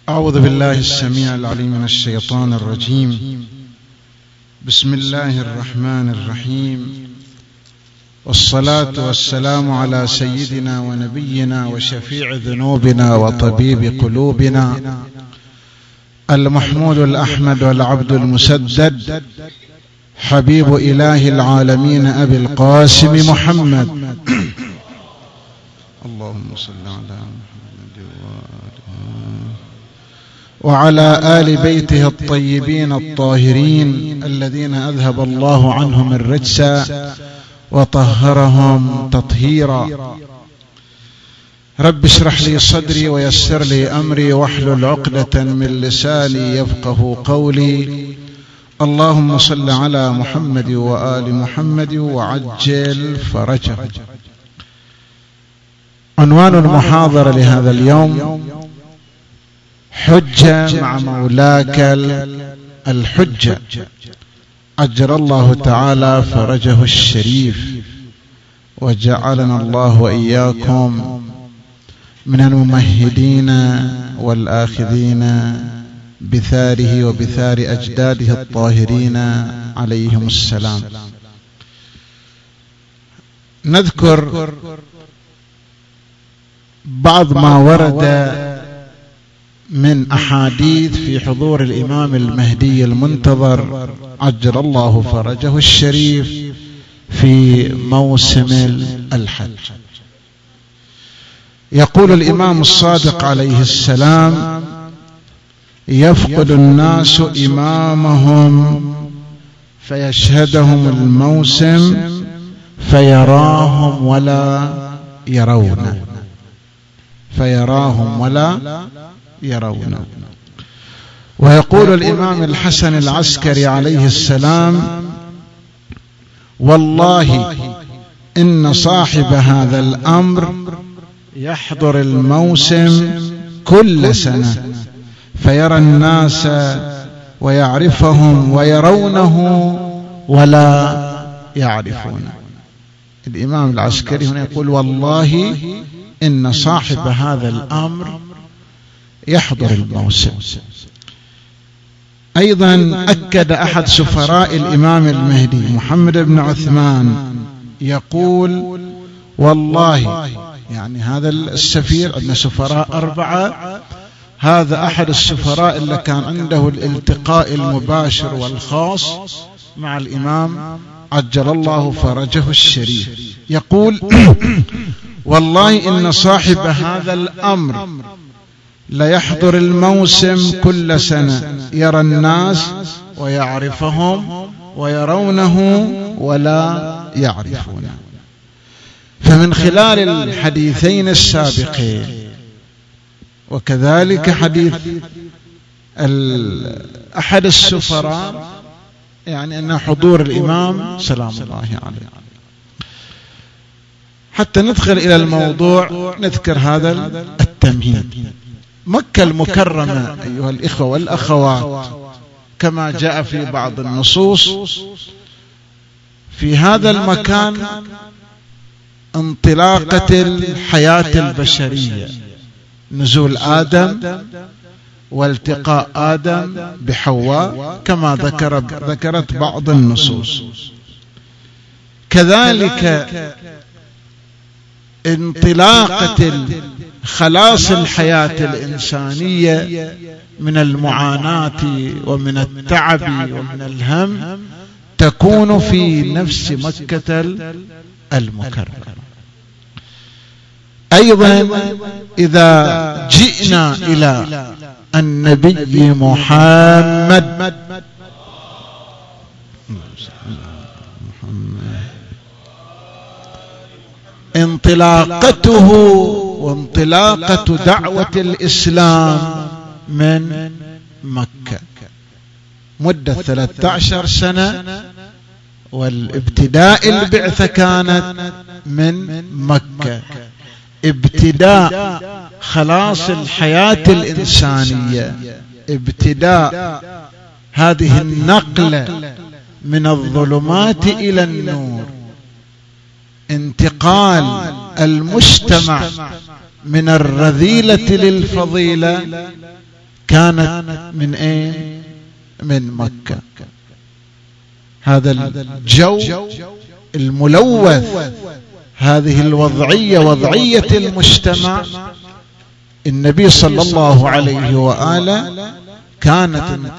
أعوذ بالله السميع العليم من الشيطان الرجيم. بسم الله الرحمن الرحيم، والصلاة والسلام على سيدنا ونبينا وشفيع ذنوبنا وطبيب قلوبنا المحمود الأحمد والعبد المسدد حبيب إله العالمين أبي القاسم محمد اللهم صل على محمد وعلى آل بيته الطيبين الطاهرين الذين أذهب الله عنهم الرجس وطهرهم تطهيرا. رب اشرح لي صدري ويسر لي أمري واحلل عقدة من لساني يفقه قولي. اللهم صل على محمد وآل محمد وعجل فرجه. عنوان المحاضرة لهذا اليوم: حجة مع مولاك الحجة، عجل الله تعالى فرجه الشريف، وجعلنا الله وإياكم من الممهدين والآخذين بثاره وبثار أجداده الطاهرين عليهم السلام. نذكر بعض ما ورد من أحاديث في حضور الإمام المهدي المنتظر عجل الله فرجه الشريف في موسم الحج. يقول الإمام الصادق عليه السلام: يفقد الناس إمامهم فيشهدهم الموسم فيراهم ولا يرونه، فيراهم ولا يرونه. ويقول الإمام الحسن العسكري عليه السلام: والله إن صاحب هذا الأمر يحضر الموسم كل سنة فيرى الناس ويعرفهم ويرونه ولا يعرفونه. الإمام العسكري هنا يقول: والله إن صاحب هذا الأمر يحضر الموسم. أيضا أكد أحد سفراء الإمام المهدي محمد بن عثمان يقول: والله، يعني هذا السفير، عندنا سفراء 4، هذا أحد السفراء اللي كان عنده الالتقاء المباشر والخاص مع الإمام عجل الله فرجه الشريف. يقول: والله إن صاحب هذا الأمر لا يحضر الموسم كل سنة، يرى الناس ويعرفهم ويرونه ولا يعرفونه. فمن خلال الحديثين السابقين وكذلك حديث أحد السفراء، يعني أن حضور الإمام سلام الله عليه. حتى ندخل إلى الموضوع نذكر هذا التمهيد. مكة المكرمة أيها الإخوة والأخوات، كما جاء في بعض النصوص، في هذا المكان انطلاقة الحياة البشرية، نزول آدم والتقاء آدم بحواء كما ذكرت بعض النصوص. كذلك انطلاقة خلاص الحياة الإنسانية من المعاناة ومن التعب ومن الهم تكون في نفس مكة المكرمة. أيضا إذا جئنا إلى النبي محمد انطلاقته وانطلاقة دعوة الإسلام من مكة مدة 13 سنة، والابتداء البعثة كانت من مكة، ابتداء خلاص الحياة الإنسانية، ابتداء هذه النقلة من الظلمات إلى النور، انتقال المجتمع من الرذيلة للفضيلة، كانت من ايه؟ من مكة. هذا الجو الملوث، هذه الوضعية، وضعية المجتمع، النبي صلى الله عليه وآله كانت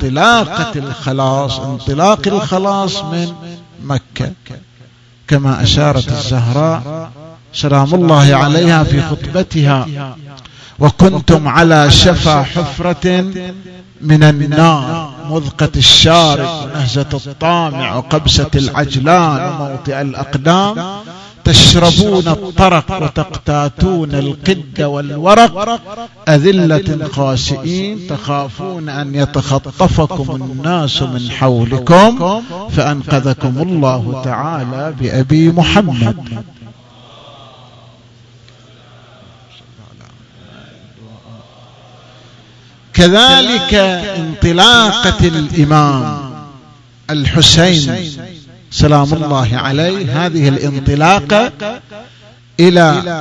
انطلاق الخلاص من مكة، كما أشارت الزهراء سلام الله عليها في خطبتها: وكنتم على شفا حفرة من النار، مذقة الشارب ونهزة الطامع وقبسة العجلان وموطئ الأقدام، تشربون الطرق وتقتاتون القد والورق، أذلة خاسئين تخافون أن يتخطفكم الناس من حولكم، فأنقذكم الله تعالى بأبي محمد. كذلك انطلاقة الإمام الحسين سلام الله عليه، هذه الانطلاقة إلى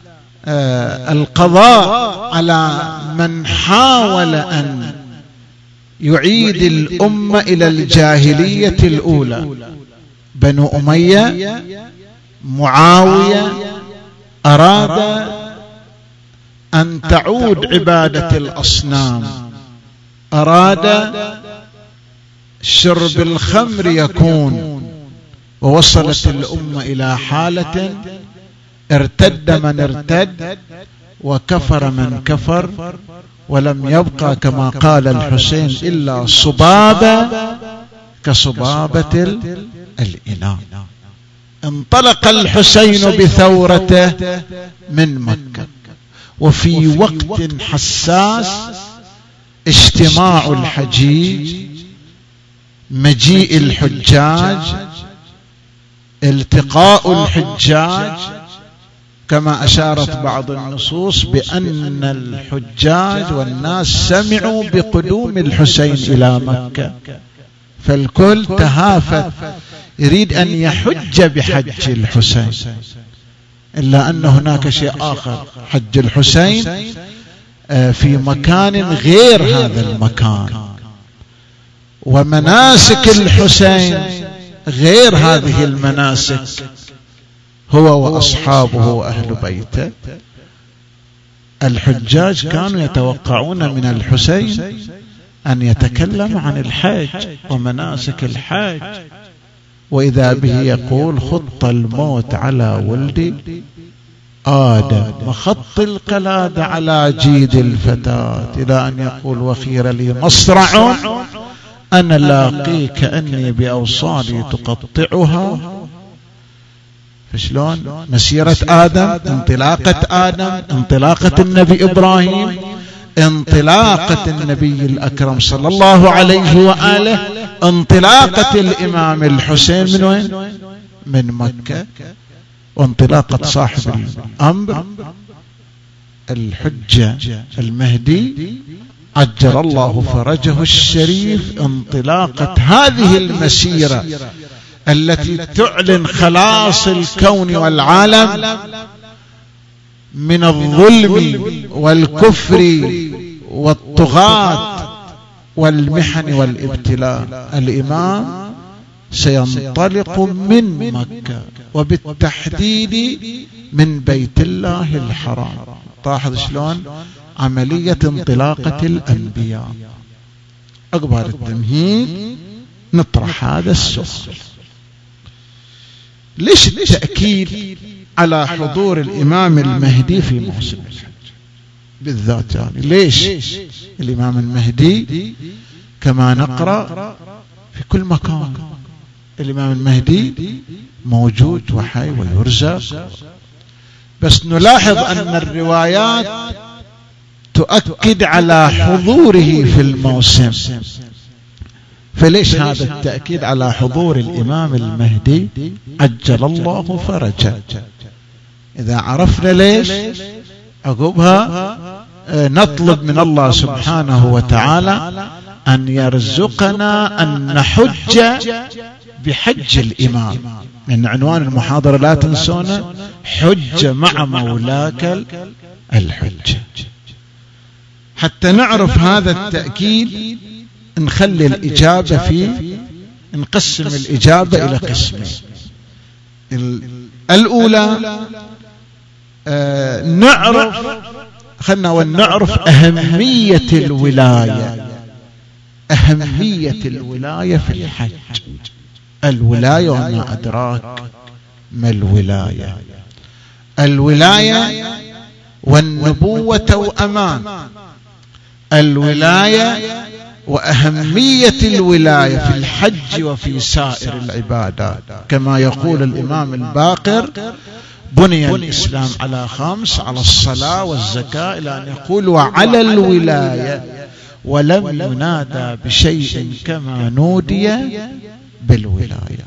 القضاء على من حاول أن يعيد الأمة إلى الجاهلية الأولى، بنو أمية، معاوية أراد أن تعود عبادة الأصنام، أراد شرب الخمر يكون، ووصلت الأمة إلى حالة ارتد من ارتد وكفر من كفر، ولم يبقى كما قال الحسين إلا صبابة كصبابة الإناء. انطلق الحسين بثورته من مكة، وفي وقت حساس، اجتماع الحجيج، مجيء الحجاج، التقاء الحجاج، كما أشارت بعض النصوص بأن الحجاج والناس سمعوا بقدوم الحسين إلى مكة، فالكل تهافت يريد أن يحج بحج الحسين، إلا أن هناك شيء آخر، حج الحسين في مكان غير هذا المكان، ومناسك الحسين غير هذه المناسك، هو وأصحابه وأهل بيته. الحجاج كانوا يتوقعون من الحسين أن يتكلم عن الحج ومناسك الحج، وإذا به يقول: خط الموت على ولدي آدم، وخط القلادة على جيد الفتاة، إلى أن يقول: وخير لي مصرع أنا لاقيك أني بأوصالي تقطعها. فشلون مسيرة آدم، انطلاقة آدم، انطلاقة النبي إبراهيم، انطلاقة النبي الأكرم صلى الله عليه وآله، انطلاقة الإمام الحسين من وين؟ من مكة، وانطلاقة صاحب الأمر الحجة المهدي عجل الله فرجه الشريف، انطلاقة هذه المسيرة التي تعلن خلاص الكون والعالم من الظلم والكفر والطغاة والمحن والابتلاء. الإمام سينطلق من مكة، وبالتحديد من بيت الله الحرام. لاحظ شلون عملية انطلاقة الأنبياء. أقبل التمهيد نطرح هذا السؤال: ليش التأكيد على حضور الإمام المهدي في موسم الحج بالذات؟ يعني ليش الإمام المهدي كما نقرأ في كل مكان الإمام المهدي موجود وحي ويرزق، بس نلاحظ أن الروايات تؤكد على حضوره في الموسم. فليش هذا التأكيد على حضور الإمام المهدي عجل الله فرجه؟ إذا عرفنا ليش، عقبها نطلب من الله سبحانه وتعالى أن يرزقنا أن نحج بحج الإمام. من عنوان المحاضرة لا تنسونا: حج مع مولاك الحج. حتى نعرف هذا التأكيد نخلي الإجابة نقسم الإجابة إلى قسمين. الأولى نعرف أهمية الولاية، أهمية الولاية في الحج. الولاية وما أدراك ما الولاية. الولاية والنبوة توأمان. الولاية وأهمية الولاية في الحج وفي سائر العبادات، كما يقول الإمام الباقر: بني الإسلام على 5، على الصلاة والزكاة، إلى أن يقول: وعلى الولاية، ولم ينادى بشيء كما نودي بالولاية.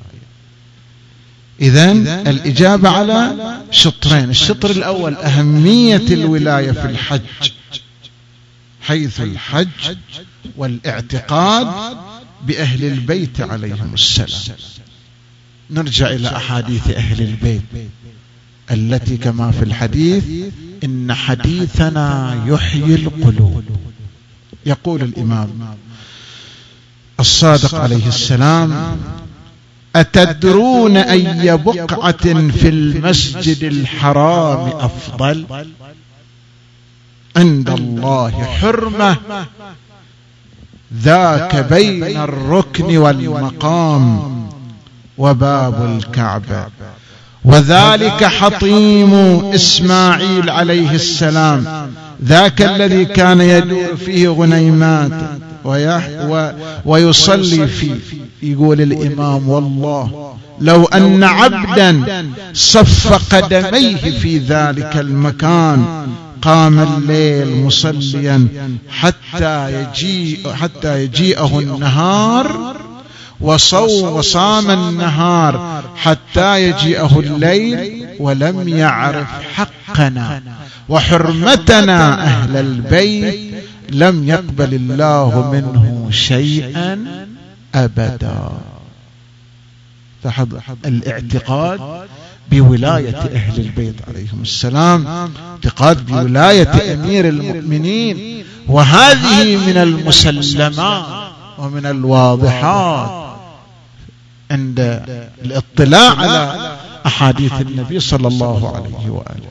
إذن الإجابة على شطرين. الشطر الأول أهمية الولاية في الحج، حيث الحج والاعتقاد بأهل البيت عليهم السلام. نرجع إلى أحاديث أهل البيت التي كما في الحديث: إن حديثنا يحيي القلوب. يقول الإمام الصادق عليه السلام: أتدرون أي بقعة في المسجد الحرام أفضل؟ عند الله حرمة، ذاك بين الركن والمقام وباب الكعبة، وذلك حطيم إسماعيل عليه السلام، ذاك الذي كان يدور فيه غنيمات ويصلي فيه. يقول الإمام: والله لو أن عبدا صف قدميه في ذلك المكان قام الليل مصليا حتى يجيئه النهار، وصام النهار حتى يجيئه الليل، ولم يعرف حقنا وحرمتنا أهل البيت، لم يقبل الله منه شيئا أبدا. الاعتقاد بولاية أهل البيت عليهم السلام، اعتقاد بولاية أمير المؤمنين، وهذه من المسلمات ومن الواضحات عند الاطلاع على أحاديث النبي صلى الله عليه وآله.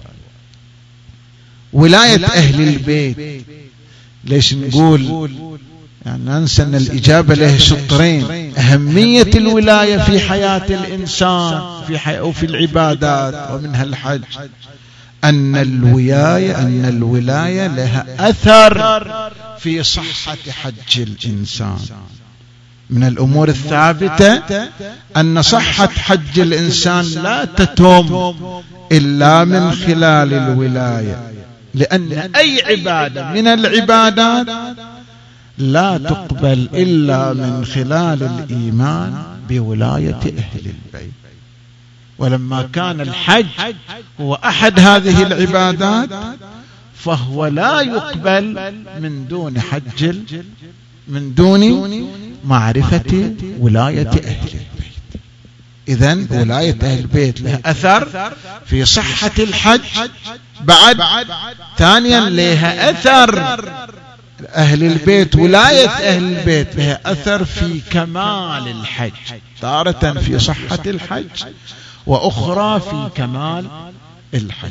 ولاية أهل البيت، ليش نقول يعني ننسى أن الإجابة له شطرين: أهمية الولاية في حياة الإنسان وفي العبادات ومنها الحج. أن الولاية لها أثر في صحة حج الإنسان. من الأمور الثابتة أن صحة حج الإنسان لا تتم إلا من خلال الولاية، لأن أي عبادة من العبادات لا تقبل إلا من خلال الإيمان بولاية أهل البيت. ولما كان الحج هو أحد هذه العبادات، فهو لا يقبل من دون معرفة ولاية أهل البيت. إذن ولاية أهل البيت لها أثر في صحة الحج. بعد ثانيا لها أثر أهل البيت، ولاية أهل البيت لها أثر في كمال الحج، تارة في صحة الحج وأخرى في كمال الحج.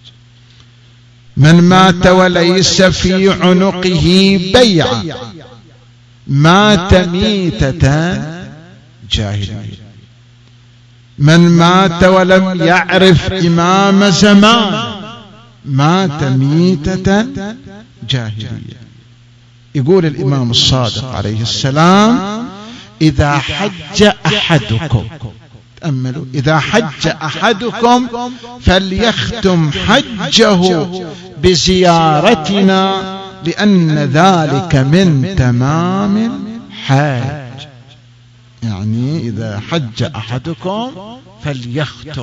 من مات وليس في عنقه بيعة مات ميتة جاهلية. من مات ولم يعرف إمام زمان مات ميتة جاهلية. يقول الإمام الصادق عليه السلام: إذا حج أحدكم، تأملوا، إذا حج أحدكم فليختم حجه بزيارتنا، لأن ذلك من تمام الحج. يعني إذا حج أحدكم فليختم.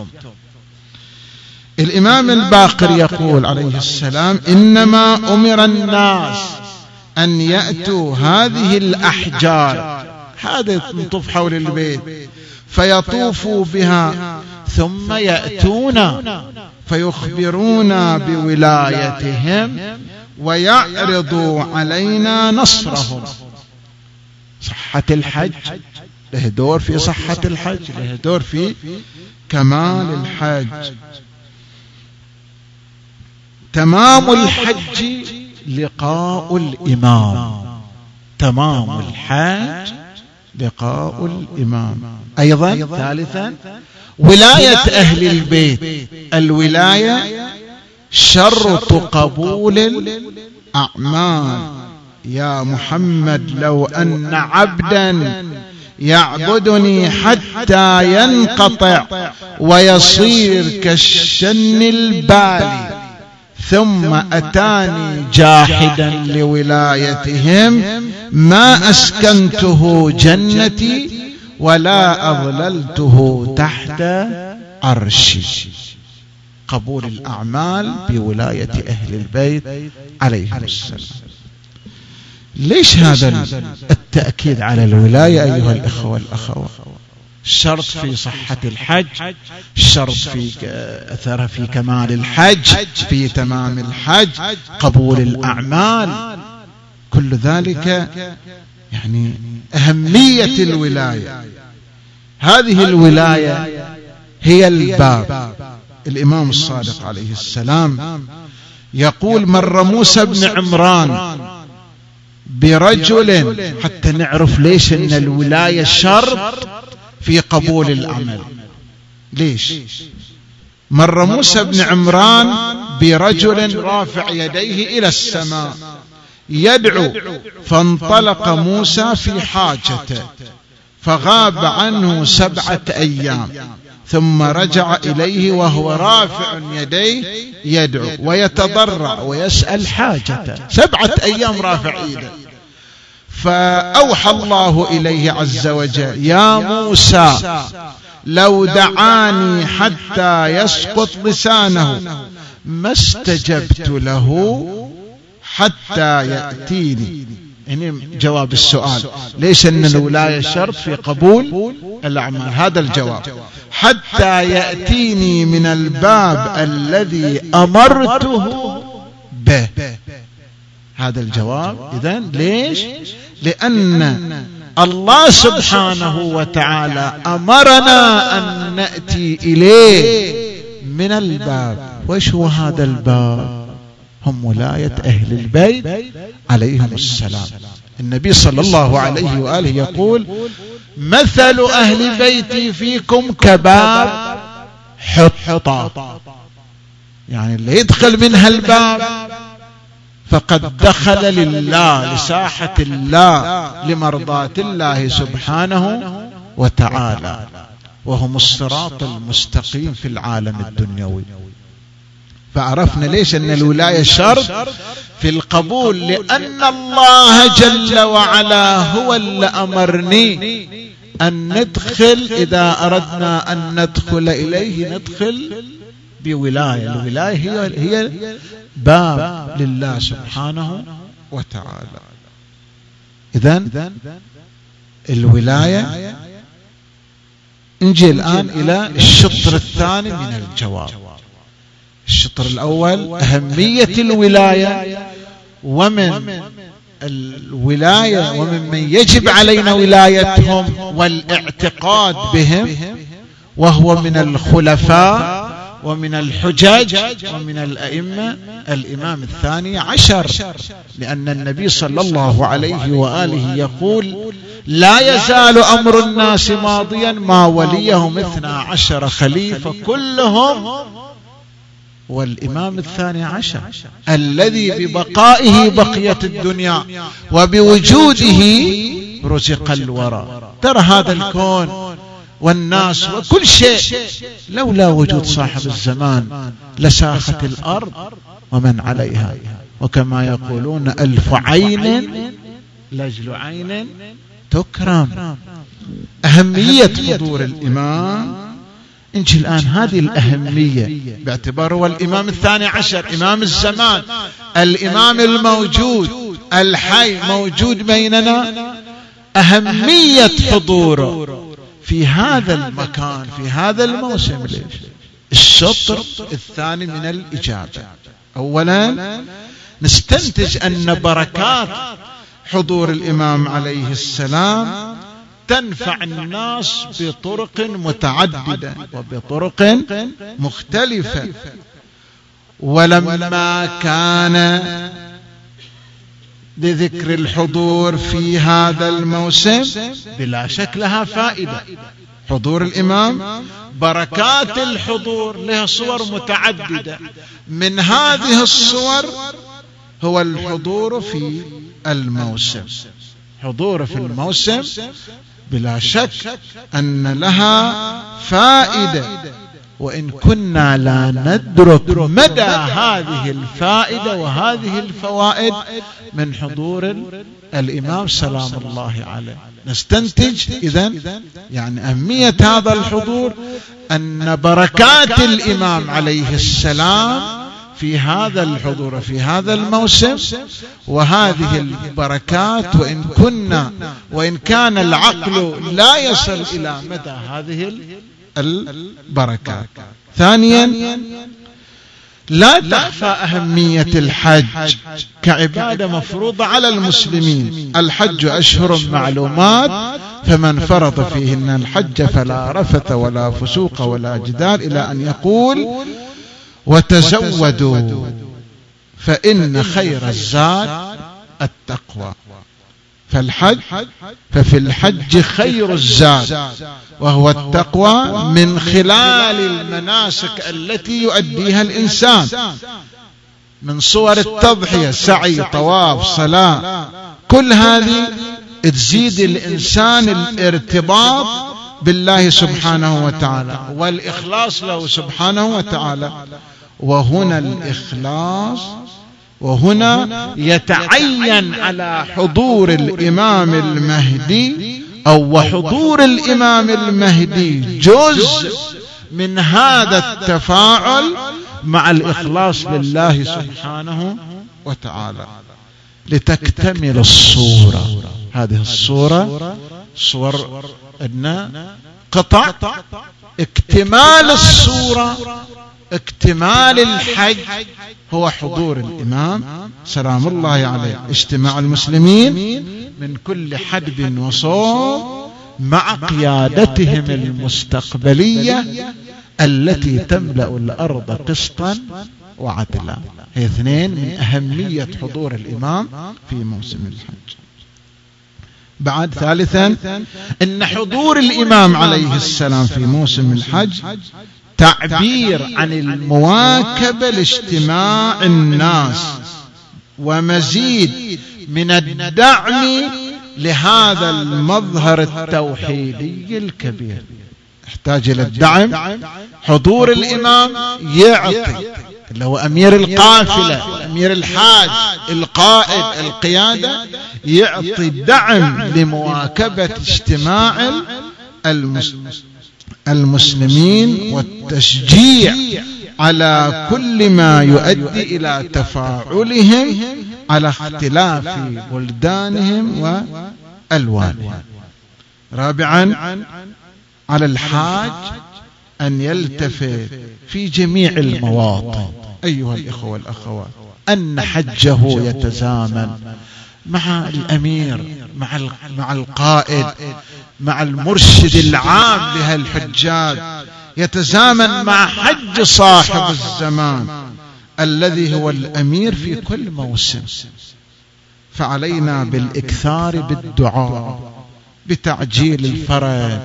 الإمام الباقر يقول عليه السلام: إنما أمر الناس أن يأتوا هذه الأحجار، هذا يطوف حول البيت، فيطوفوا بها، ثم يأتون فيخبرون بولايتهم ويعرضوا علينا نصرهم. صحة الحج له دور في صحة الحج، له دور في كمال الحج. تمام الحج لقاء الإمام، تمام الحج لقاء الإمام. أيضا ثالثا ولاية أهل البيت. الولاية شرط قبول الأعمال. يا محمد لو أن عبدا يعبدني حتى ينقطع ويصير كالشن البالي ثم أتاني جاحدا لولايتهم ما أسكنته جنتي ولا أظللته تحت عرشي. قبول الأعمال بولاية أهل البيت عليهم السلام. ليش هذا التأكيد على الولاية أيها الإخوة والأخوات؟ شرط في صحة الحج، شرط في أثر في كمال الحج، في تمام الحج، قبول الأعمال، كل ذلك يعني أهمية الولاية. هذه الولاية هي الباب. الإمام الصادق عليه السلام يقول مر موسى بن عمران برجل، حتى نعرف ليش أن الولاية شرط في قبول العمل. ليش؟ مر موسى بن عمران برجل رافع يديه إلى السماء يدعو، فانطلق موسى في حاجته فغاب عنه 7 أيام، ثم رجع إليه وهو رافع يديه يدعو ويتضرع ويسأل حاجته. 7 أيام رافع يده. فأوحى الله إليه عز وجل يا موسى لو دعاني حتى يسقط لسانه ما استجبت له حتى يأتيني. يعني جواب السؤال ليش أن الولاية شرط في قبول الأعمال. هذا الجواب حتى يأتيني من الباب الذي أمرته به. هذا الجواب. إذن ليش؟ لأن الله سبحانه وتعالى أمرنا أن نأتي إليه من الباب. وإيش هو هذا الباب؟ هم ولاية أهل البيت عليهم السلام. النبي صلى الله عليه وآله يقول مثل أهل بيتي فيكم كباب حطة، يعني اللي يدخل منها الباب فقد دخل لله، لساحة الله، لمرضاة الله سبحانه وتعالى، وهم الصراط المستقيم في العالم الدنيوي. فعرفنا ليش أن الولاية شرط في القبول، لأن الله جل وعلا هو اللي أمرني أن ندخل. إذا أردنا أن ندخل إليه ندخل بولاية. الولاية هي باب لله سبحانه وتعالى. إذن الولاية. نجي الآن إلى الشطر الثاني من الجواب. الشطر الأول أهمية الولاية، ومن الولاية ومن يجب علينا ولايتهم والاعتقاد بهم، وهو من الخلفاء ومن الحجاج ومن الأئمة الإمام 12، لأن النبي صلى الله عليه وآله يقول لا يزال أمر الناس ماضيا ما وليهم 12 خليفة كلهم والإمام 12 الذي ببقائه بقيت الدنيا وبوجوده رزق الورى. ترى هذا الكون والناس وكل شيء لولا وجود صاحب الزمان لساخت الأرض ومن عليها، وكما يقولون 1000 عين لجل عين تكرم. أهمية حضور الإمام. نجي الآن هذه الأهمية باعتباره هو الإمام 12 إمام الزمان، الإمام الموجود الحي موجود بيننا. أهمية حضوره في هذا المكان في هذا الموسم. الشطر الثاني من الإجابة. أولا نستنتج أن بركات حضور الإمام عليه السلام تنفع الناس بطرق متعددة وبطرق مختلفة. ولما كان لذكر الحضور في هذا الموسم بلا شك لها فائدة. حضور الإمام، بركات الحضور لها صور متعددة، من هذه الصور هو الحضور في الموسم. حضور في الموسم بلا شك أن لها فائدة، وإن كنا لا ندرك مدى هذه الفائدة وهذه الفوائد من حضور الإمام سلام الله عليه. نستنتج إذن يعني أهمية هذا الحضور، أن بركات الإمام عليه السلام في هذا الحضور في هذا الموسم، وهذه البركات وإن كان العقل لا يصل إلى مدى هذه البركات. ثانيا، لا تخفى أهمية الحج كعبادة مفروضة على المسلمين. الحج أشهر معلومات، فمن فرض فيهن الحج فلا رفث ولا فسوق ولا جدال، إلى أن يقول وتزودوا فإن خير الزاد التقوى. ففي الحج خير الزاد وهو التقوى، من خلال المناسك التي يؤديها الإنسان من صور التضحية، سعي، طواف، صلاة، كل هذه تزيد الإنسان الارتباط بالله سبحانه وتعالى والإخلاص له سبحانه وتعالى. وهنا يتعين على حضور الإمام المهدي وحضور الإمام المهدي جزء من هذا التفاعل مع الإخلاص لله سبحانه وتعالى لتكتمل الصورة. هذه الصورة صور أن قطع اكتمال الصورة، اكتمال الحج هو حضور الإمام سلام الله عليه، اجتماع المسلمين من كل حدب وصوب مع قيادتهم المستقبلية التي تملأ الأرض قسطا وعدلا. هي اثنين من أهمية حضور الإمام في موسم الحج. بعد ثالثا، إن حضور الإمام عليه السلام في موسم الحج تعبير عن المواكبة لاجتماع الناس ومزيد من الدعم لهذا المظهر التوحيدي الكبير. يحتاج إلى الدعم. حضور الإمام يعطي، اللي هو أمير القافلة، أمير الحاج، القائد، القيادة، يعطي دعم لمواكبة اجتماع المسلمين والتشجيع على كل ما يؤدي إلى تفاعلهم على اختلاف بلدانهم وألوانهم. رابعا، على الحاج أن يلتفت في جميع المواطن أيها الإخوة والأخوات أن حجه يتزامن مع الأمير، مع القائد، مع المرشد العام لهالحجاج، يتزامن مع حج صاحب الزمان الذي هو الأمير في كل موسم. فعلينا بالإكثار بالدعاء بتعجيل الفرج،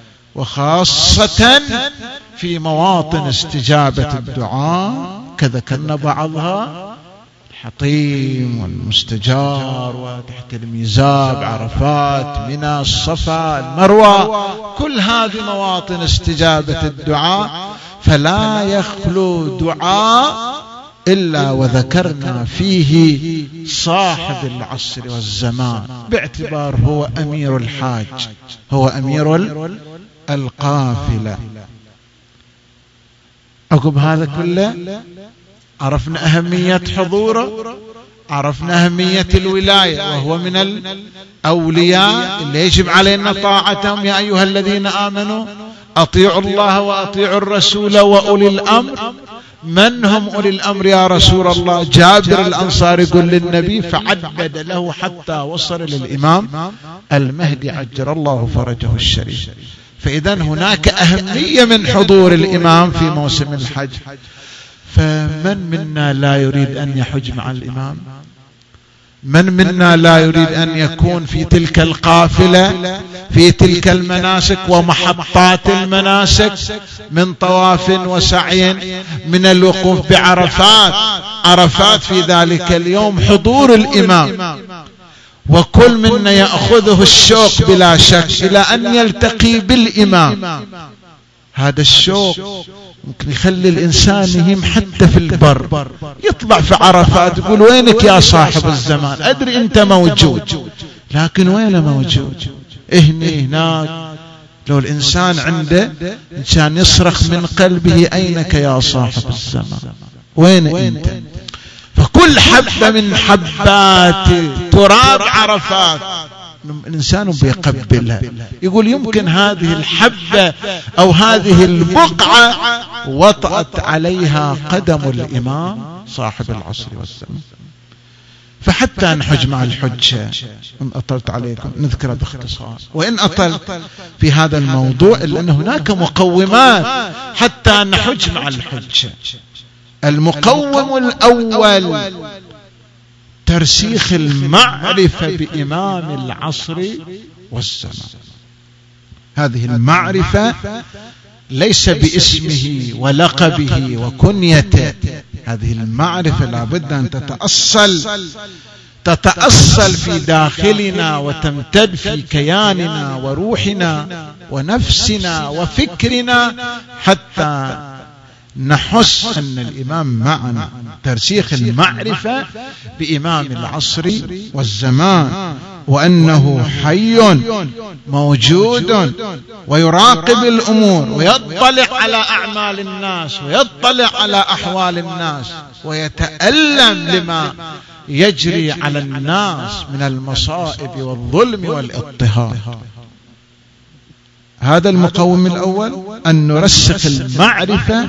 وخاصة في مواطن استجابة الدعاء كذكرنا بعضها، الحطيم والمستجار وتحت الميزاب، عرفات، منى، الصفا، المروة، كل هذه مواطن استجابة الدعاء. فلا يخلو دعاء إلا وذكرنا فيه صاحب العصر والزمان، باعتبار هو أمير الحاج، هو أمير القافلة. عقب هذا كله عرفنا أهمية حضوره، عرفنا أهمية الولاية، وهو من الأولياء اللي يجب علينا طاعتهم. يا أيها الذين آمنوا أطيعوا الله وأطيعوا الرسول وأولي الأمر من هم أولي الأمر يا رسول الله؟ جابر الأنصاري يقول للنبي، فعدد له حتى وصل للإمام المهدي عجل الله فرجه الشريف. فإذا هناك أهمية من حضور الإمام في موسم الحج. فمن منا لا يريد أن يحج مع الإمام؟ من منا لا يريد أن يكون في تلك القافلة، في تلك المناسك ومحطات المناسك، من طواف وسعي، من الوقوف بعرفات، عرفات في ذلك اليوم حضور الإمام. وكل منا يأخذه الشوق بلا شك إلى أن يلتقي بالإمام. هذا الشوق ممكن يخلي الإنسان يهم حتى في البر، يطلع في عرفات يقول وينك يا صاحب الزمان؟ أدري أنت موجود، لكن وين موجود؟ هناك. لو الإنسان عنده إنسان يصرخ من قلبه أينك يا صاحب الزمان؟ وين أنت؟ فكل حبة من حبات تراب عرفات الإنسان بيقبلها، يقول يمكن هذه الحبة أو هذه البقعة وطأت عليها قدم الإمام صاحب العصر والزمان. فحتى نحج مع الحجة، إن أطلت عليكم نذكر باختصار، وإن أطلت في هذا الموضوع إلا أن هناك مقومات حتى نحج مع الحجة. المقوم الأول ترسيخ المعرفة بإمام العصر والزمان. هذه المعرفة ليس باسمه ولقبه وكنيته، هذه المعرفة لابد أن تتأصل في داخلنا وتمتد في كياننا وروحنا ونفسنا وفكرنا حتى نحس أن الإمام معنا. ترسيخ المعرفة بإمام العصر والزمان، وأنه حي موجود ويراقب الأمور ويطلع على أعمال الناس ويطلع على أحوال الناس ويتألم لما يجري على الناس من المصائب والظلم والاضطهاد. هذا المقوم الأول، أن نرسخ المعرفة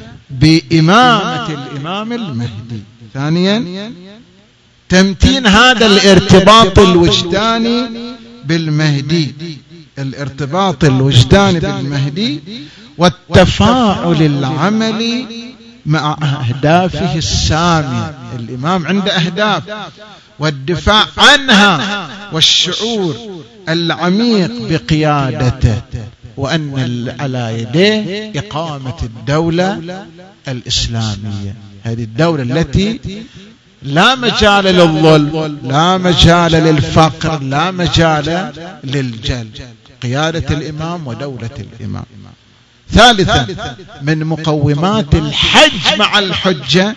بإمامة الإمام المهدي. ثانيا تمتين هذا الارتباط الوجداني بالمهدي، الارتباط الوجداني بالمهدي والتفاعل العملي مع أهدافه السامية. الإمام عنده أهداف والدفاع عنها والشعور العميق بقيادته، وأن على يديه إقامة الدولة الإسلامية، هذه الدولة التي لا مجال للظلم، لا مجال للفقر، لا مجال للجهل. قيادة الإمام ودولة الإمام. ثالثا من مقومات الحج مع الحجة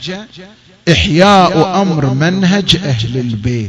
إحياء أمر منهج أهل البيت،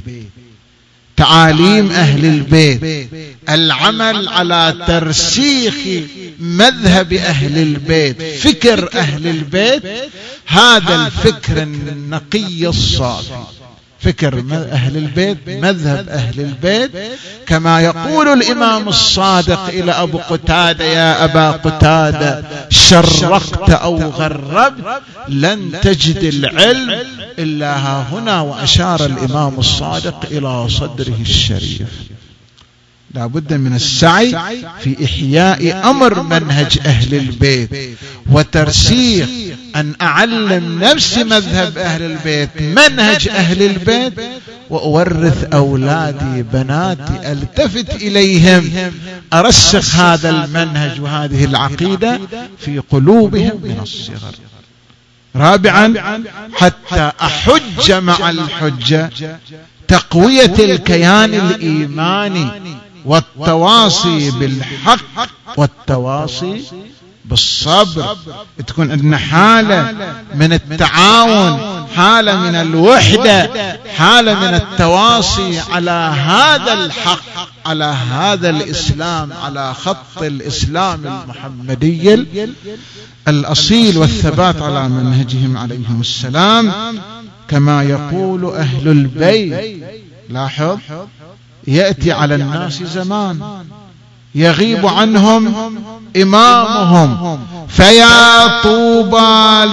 تعاليم أهل البيت، العمل على ترسيخ مذهب أهل البيت، فكر أهل البيت، هذا الفكر النقي الصافي، فكر أهل البيت، مذهب أهل البيت. كما يقول الإمام الصادق إلى أبو قتادة: يا أبا قتادة شرقت أو غربت لن تجد العلم إلا ها هنا. وأشار الإمام الصادق إلى صدره الشريف. لا بد من السعي في إحياء أمر منهج أهل البيت وترسيخ أن أعلم نفسي مذهب أهل البيت، منهج أهل البيت، وأورث أولادي بناتي، ألتفت إليهم، أرسخ هذا المنهج وهذه العقيدة في قلوبهم من الصغر. رابعا حتى أحج مع الحجة تقوية الكيان الإيماني والتواصي بالحق والتواصي بالصبر. تكون عندنا حالة من التعاون، حالة من الوحدة، حالة من التواصي على هذا الحق، على هذا الإسلام، على خط الإسلام المحمدي الأصيل، والثبات على منهجهم عليهم السلام. كما يقول أهل البيت، لاحظ، يأتي على الناس زمان يغيب عنهم إمامهم، فيا طوبى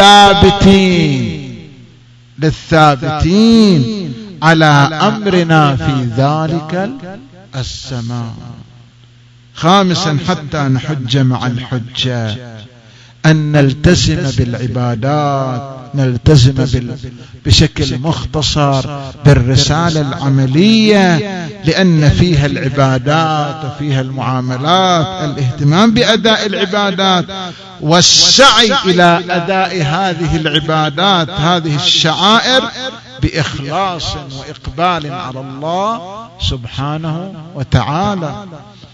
للثابتين على أمرنا في ذلك الزمان. خامسا حتى نحج مع الحجة أن نلتزم بالعبادات، نلتزم بشكل مختصر بالرسالة العملية، لأن فيها العبادات وفيها المعاملات، الاهتمام بأداء العبادات والسعي إلى أداء هذه العبادات، هذه الشعائر، بإخلاص وإقبال على الله سبحانه وتعالى.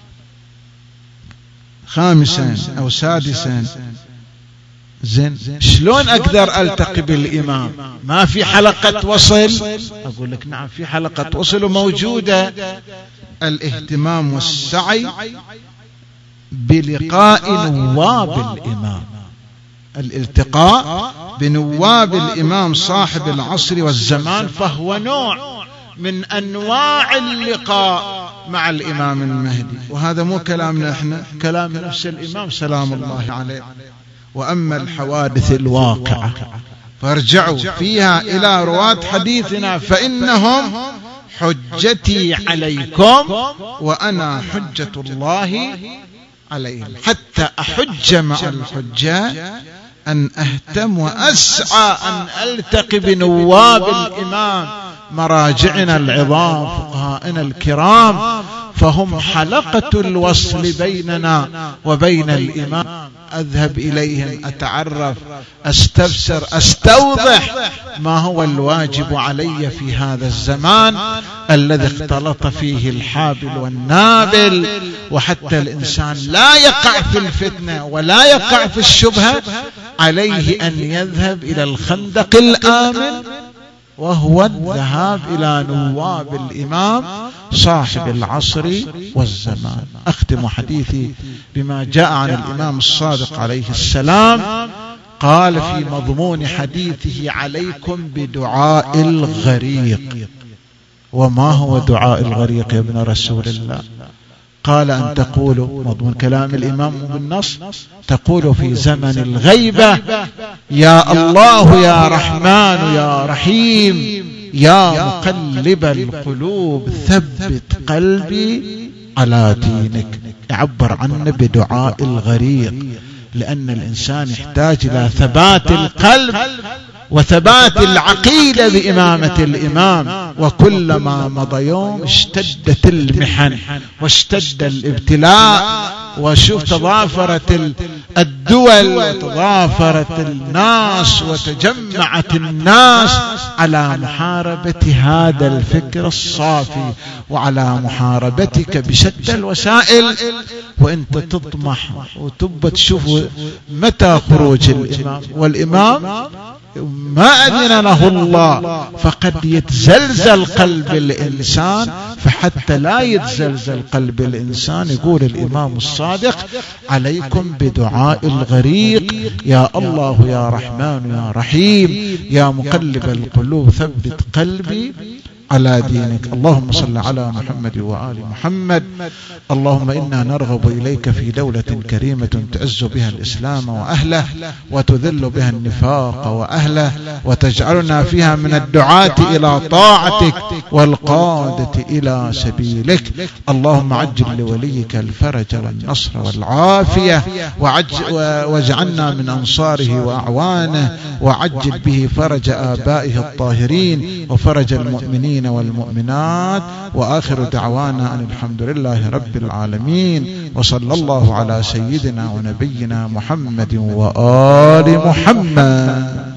خامسا أو سادسا، زين شلون أقدر ألتقي بالإمام؟ ما في حلقة وصل؟ أقول لك نعم في حلقة وصل موجودة. الاهتمام والسعي بلقاء نواب الإمام، الالتقاء بنواب الإمام صاحب العصر والزمان، فهو نوع من أنواع اللقاء مع الإمام المهدي. وهذا مو كلامنا احنا، كلام نفس الإمام سلام الله عليه. وأما الحوادث الواقعة فارجعوا فيها إلى رواة حديثنا، فإنهم حجتي عليكم وأنا حجة الله عليهم. حتى أحج مع الحجة أن أهتم وأسعى أن ألتقي بنواب الإمام، مراجعنا العظام، فقهائنا الكرام، فهم حلقة الوصل بيننا وبين الإمام. أذهب إليهم، أتعرف، أستفسر، أستوضح ما هو الواجب علي في هذا الزمان الذي اختلط فيه الحابل والنابل. وحتى الإنسان لا يقع في الفتنة ولا يقع في الشبهة، عليه أن يذهب إلى الخندق الآمن، وهو الذهاب إلى نواب الإمام صاحب العصر والزمان. أختم حديثي بما جاء عن الإمام الصادق عليه السلام، قال في مضمون حديثه: عليكم بدعاء الغريق. وما هو دعاء الغريق يا ابن رسول الله؟ قال أن تقولوا، مضمون كلام الإمام بالنص، تقول في زمن الغيبة: يا الله يا رحمن يا رحيم يا مقلب القلوب ثبت قلبي على دينك. يعبر عنه بدعاء الغريق، لأن الإنسان يحتاج إلى ثبات القلب وثبات العقيدة بإمامة الإمام. وكلما مضى يوم اشتدت المحن واشتد الابتلاء، وشوف تضافرت الدول وتضافرت الناس وتجمعت الناس على محاربة هذا الفكر الصافي وعلى محاربتك بشتى الوسائل. وانت تطمح وتبى تشوف متى خروج الإمام، والإمام ما أذن له الله، فقد يتزلزل قلب الإنسان. فحتى لا يتزلزل قلب الإنسان، يقول الإمام الصادق: عليكم بدعاء الغريق، يا الله يا رحمن يا رحيم يا مقلب القلوب ثبت قلبي على دينك. اللهم صل على محمد وآل محمد. اللهم إنا نرغب إليك في دولة كريمة تعز بها الإسلام وأهله وتذل بها النفاق وأهله، وتجعلنا فيها من الدعاة إلى طاعتك والقادة إلى سبيلك. اللهم عجل لوليك الفرج والنصر والعافية، واجعلنا من أنصاره وأعوانه، وعجل به فرج آبائه الطاهرين وفرج المؤمنين والمؤمنات. وآخر دعوانا أن الحمد لله رب العالمين، وصلى الله على سيدنا ونبينا محمد وآل محمد.